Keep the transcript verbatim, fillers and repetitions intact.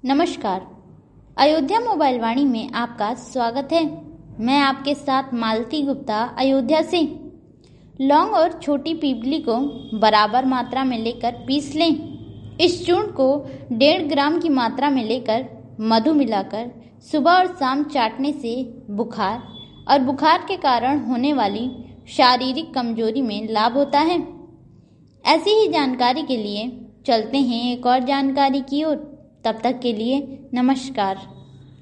नमस्कार। अयोध्या मोबाइल वाणी में आपका स्वागत है। मैं आपके साथ मालती गुप्ता अयोध्या से। लौंग और छोटी पीपली को बराबर मात्रा में लेकर पीस लें। इस चूर्ण को डेढ़ ग्राम की मात्रा में लेकर मधु मिलाकर सुबह और शाम चाटने से बुखार और बुखार के कारण होने वाली शारीरिक कमजोरी में लाभ होता है। ऐसी ही जानकारी के लिए चलते हैं एक और जानकारी की ओर। तब तक के लिए नमस्कार।